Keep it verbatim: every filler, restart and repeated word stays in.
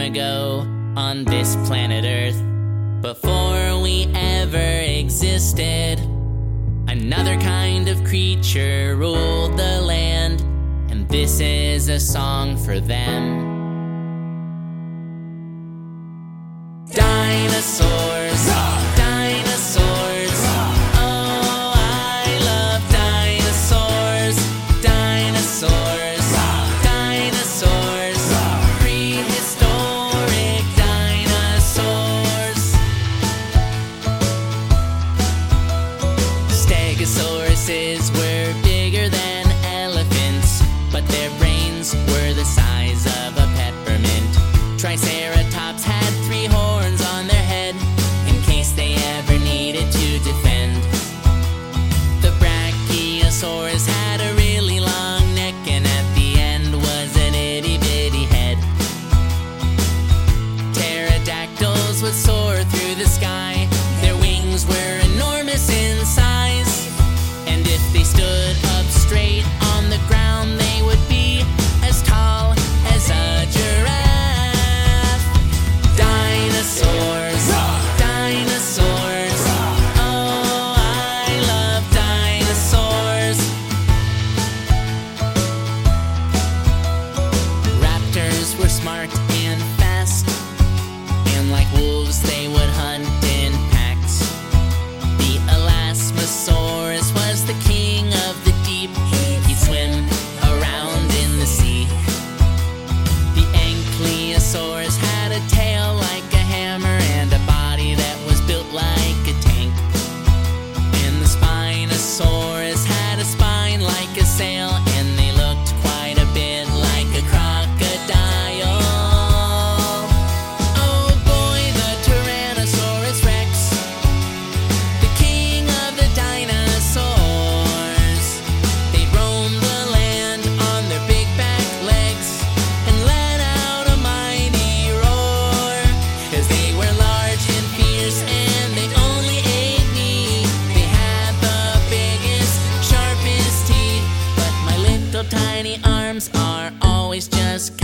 ago on this planet Earth. Before we ever existed, another kind of creature ruled the land, and this is a song for them. Dinosaurs, dinosaurs, oh, I love dinosaurs, dinosaurs, dinosaurs, prehistoric dinosaurs. Stegosauruses were bigger than elephants, but their brains were the size of a peppermint. Triceratops had three horns on their head in case they ever needed to defend. The Brachiosaurus had a really long neck, and at the end was an itty-bitty head. Pterodactyls would soar through the sky. Their wings were enormous in size, and if they stood up straight on the ground, they would be as tall as a giraffe. Dinosaurs, dinosaurs, oh, I love dinosaurs. Raptors were smart and fast, and like wolves they would hunt in packs. The Elasmosaurus was the king of the deep. He'd swim around in the sea. The Ankylosaurus had a tail like a hammer and a body that was built like a tank. And the Spinosaurus had a spine like a sail, and they looked quite a bit like a crocodile. Oh boy, the Tyrannosaurus Rex, the king of the dinosaurs. They roamed the land on their big back legs and let out a mighty roar, 'cause they were large and fierce and they only ate meat. They had the biggest, sharpest teeth, but my little tiny arms are always just